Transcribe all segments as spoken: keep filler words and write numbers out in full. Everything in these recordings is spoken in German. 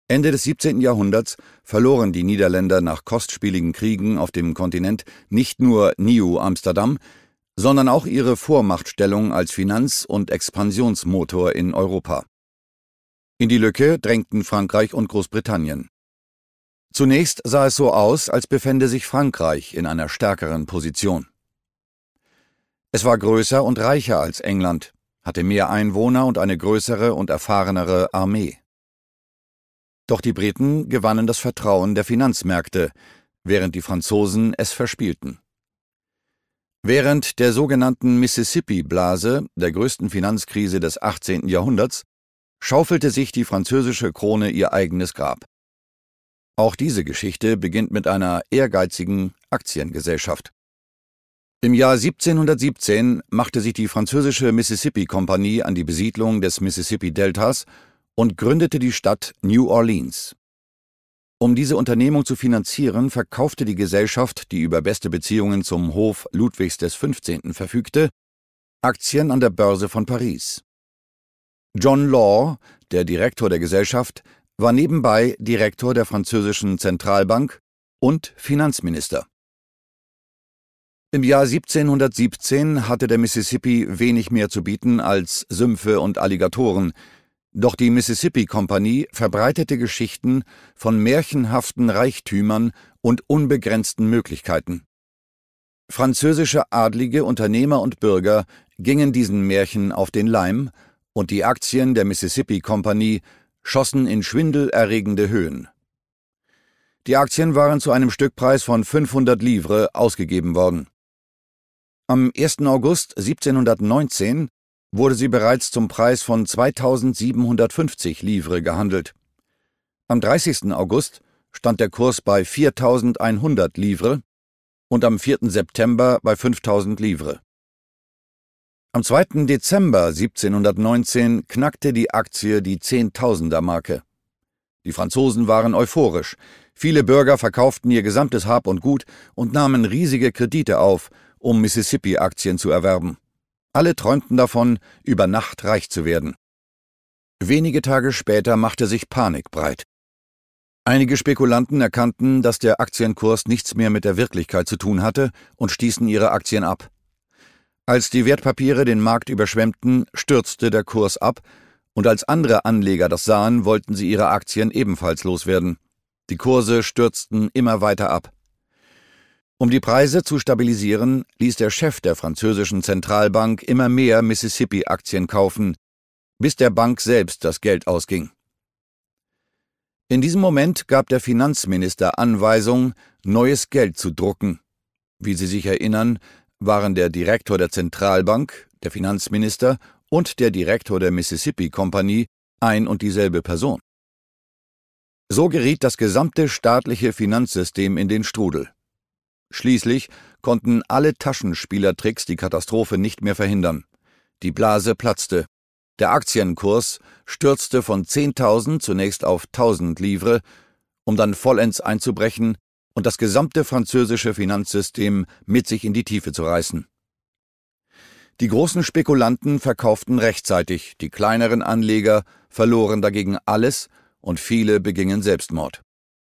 Ende des siebzehnten Jahrhunderts verloren die Niederländer nach kostspieligen Kriegen auf dem Kontinent nicht nur Nieuw Amsterdam, sondern auch ihre Vormachtstellung als Finanz- und Expansionsmotor in Europa. In die Lücke drängten Frankreich und Großbritannien. Zunächst sah es so aus, als befände sich Frankreich in einer stärkeren Position. Es war größer und reicher als England, hatte mehr Einwohner und eine größere und erfahrenere Armee. Doch die Briten gewannen das Vertrauen der Finanzmärkte, während die Franzosen es verspielten. Während der sogenannten Mississippi-Blase, der größten Finanzkrise des achtzehnten Jahrhunderts, schaufelte sich die französische Krone ihr eigenes Grab. Auch diese Geschichte beginnt mit einer ehrgeizigen Aktiengesellschaft. Im Jahr siebzehnhundertsiebzehn machte sich die französische Mississippi-Kompanie an die Besiedlung des Mississippi-Deltas und gründete die Stadt New Orleans. Um diese Unternehmung zu finanzieren, verkaufte die Gesellschaft, die über beste Beziehungen zum Hof Ludwigs des Fünfzehnten verfügte, Aktien an der Börse von Paris. John Law, der Direktor der Gesellschaft, war nebenbei Direktor der französischen Zentralbank und Finanzminister. Im Jahr siebzehnhundertsiebzehn hatte der Mississippi wenig mehr zu bieten als Sümpfe und Alligatoren, doch die Mississippi-Kompanie verbreitete Geschichten von märchenhaften Reichtümern und unbegrenzten Möglichkeiten. Französische Adlige, Unternehmer und Bürger gingen diesen Märchen auf den Leim, und die Aktien der Mississippi-Kompanie schossen in schwindelerregende Höhen. Die Aktien waren zu einem Stückpreis von fünfhundert Livres ausgegeben worden. Am ersten August siebzehnhundertneunzehn wurde sie bereits zum Preis von zweitausendsiebenhundertfünfzig Livres gehandelt. Am dreißigsten August stand der Kurs bei viertausendeinhundert Livres und am vierten September bei fünftausend Livres. Am zweiten Dezember siebzehnhundertneunzehn knackte die Aktie die Zehntausender-Marke. Die Franzosen waren euphorisch. Viele Bürger verkauften ihr gesamtes Hab und Gut und nahmen riesige Kredite auf, um Mississippi-Aktien zu erwerben. Alle träumten davon, über Nacht reich zu werden. Wenige Tage später machte sich Panik breit. Einige Spekulanten erkannten, dass der Aktienkurs nichts mehr mit der Wirklichkeit zu tun hatte und stießen ihre Aktien ab. Als die Wertpapiere den Markt überschwemmten, stürzte der Kurs ab, und als andere Anleger das sahen, wollten sie ihre Aktien ebenfalls loswerden. Die Kurse stürzten immer weiter ab. Um die Preise zu stabilisieren, ließ der Chef der französischen Zentralbank immer mehr Mississippi-Aktien kaufen, bis der Bank selbst das Geld ausging. In diesem Moment gab der Finanzminister Anweisung, neues Geld zu drucken. Wie Sie sich erinnern, waren der Direktor der Zentralbank, der Finanzminister und der Direktor der Mississippi-Kompanie ein und dieselbe Person. So geriet das gesamte staatliche Finanzsystem in den Strudel. Schließlich konnten alle Taschenspielertricks die Katastrophe nicht mehr verhindern. Die Blase platzte. Der Aktienkurs stürzte von zehntausend zunächst auf tausend Livres, um dann vollends einzubrechen und das gesamte französische Finanzsystem mit sich in die Tiefe zu reißen. Die großen Spekulanten verkauften rechtzeitig, die kleineren Anleger verloren dagegen alles und viele begingen Selbstmord.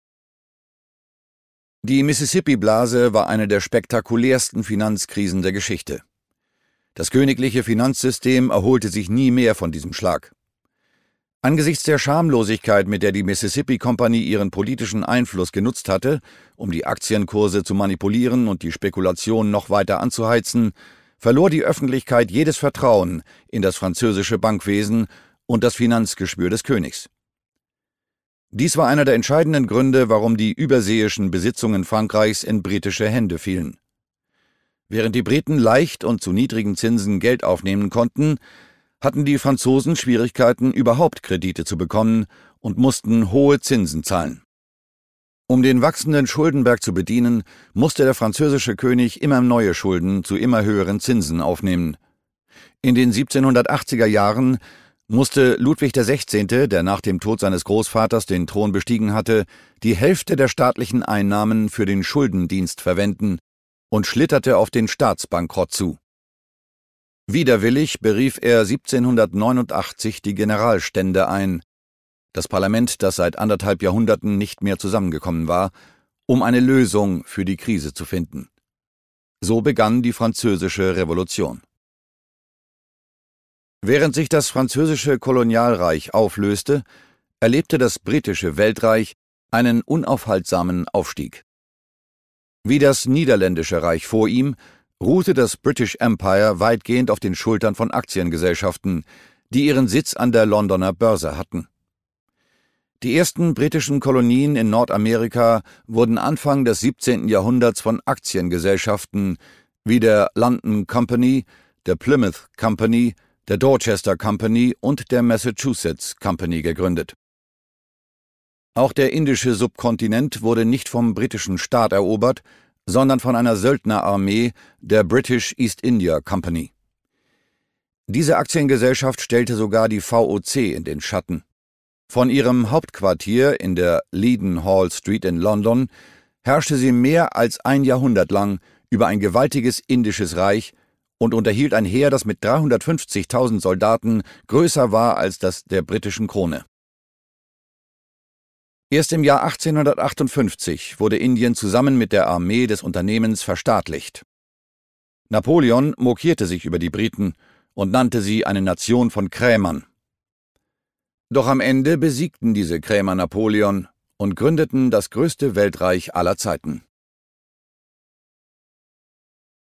Die Mississippi-Blase war eine der spektakulärsten Finanzkrisen der Geschichte. Das königliche Finanzsystem erholte sich nie mehr von diesem Schlag. Angesichts der Schamlosigkeit, mit der die Mississippi-Kompanie ihren politischen Einfluss genutzt hatte, um die Aktienkurse zu manipulieren und die Spekulation noch weiter anzuheizen, verlor die Öffentlichkeit jedes Vertrauen in das französische Bankwesen und das Finanzgespür des Königs. Dies war einer der entscheidenden Gründe, warum die überseeischen Besitzungen Frankreichs in britische Hände fielen. Während die Briten leicht und zu niedrigen Zinsen Geld aufnehmen konnten, hatten die Franzosen Schwierigkeiten, überhaupt Kredite zu bekommen und mussten hohe Zinsen zahlen. Um den wachsenden Schuldenberg zu bedienen, musste der französische König immer neue Schulden zu immer höheren Zinsen aufnehmen. In den siebzehnhundertachtziger Jahren musste Ludwig der Sechzehnte., der nach dem Tod seines Großvaters den Thron bestiegen hatte, die Hälfte der staatlichen Einnahmen für den Schuldendienst verwenden und schlitterte auf den Staatsbankrott zu. Widerwillig berief er siebzehnhundertneunundachtzig die Generalstände ein. das Parlament, das seit anderthalb Jahrhunderten nicht mehr zusammengekommen war, um eine Lösung für die Krise zu finden. So begann die Französische Revolution. Während sich das französische Kolonialreich auflöste, erlebte das britische Weltreich einen unaufhaltsamen Aufstieg. Wie das niederländische Reich vor ihm, ruhte das British Empire weitgehend auf den Schultern von Aktiengesellschaften, die ihren Sitz an der Londoner Börse hatten. Die ersten britischen Kolonien in Nordamerika wurden Anfang des siebzehnten Jahrhunderts von Aktiengesellschaften wie der London Company, der Plymouth Company, der Dorchester Company und der Massachusetts Company gegründet. Auch der indische Subkontinent wurde nicht vom britischen Staat erobert, sondern von einer Söldnerarmee der British East India Company. Diese Aktiengesellschaft stellte sogar die V O C in den Schatten. Von ihrem Hauptquartier in der Leadenhall Street in London herrschte sie mehr als ein Jahrhundert lang über ein gewaltiges indisches Reich und unterhielt ein Heer, das mit dreihundertfünfzigtausend Soldaten größer war als das der britischen Krone. Erst im Jahr achtzehnhundertachtundfünfzig wurde Indien zusammen mit der Armee des Unternehmens verstaatlicht. Napoleon mokierte sich über die Briten und nannte sie eine Nation von Krämern. Doch am Ende besiegten diese Krämer Napoleon und gründeten das größte Weltreich aller Zeiten.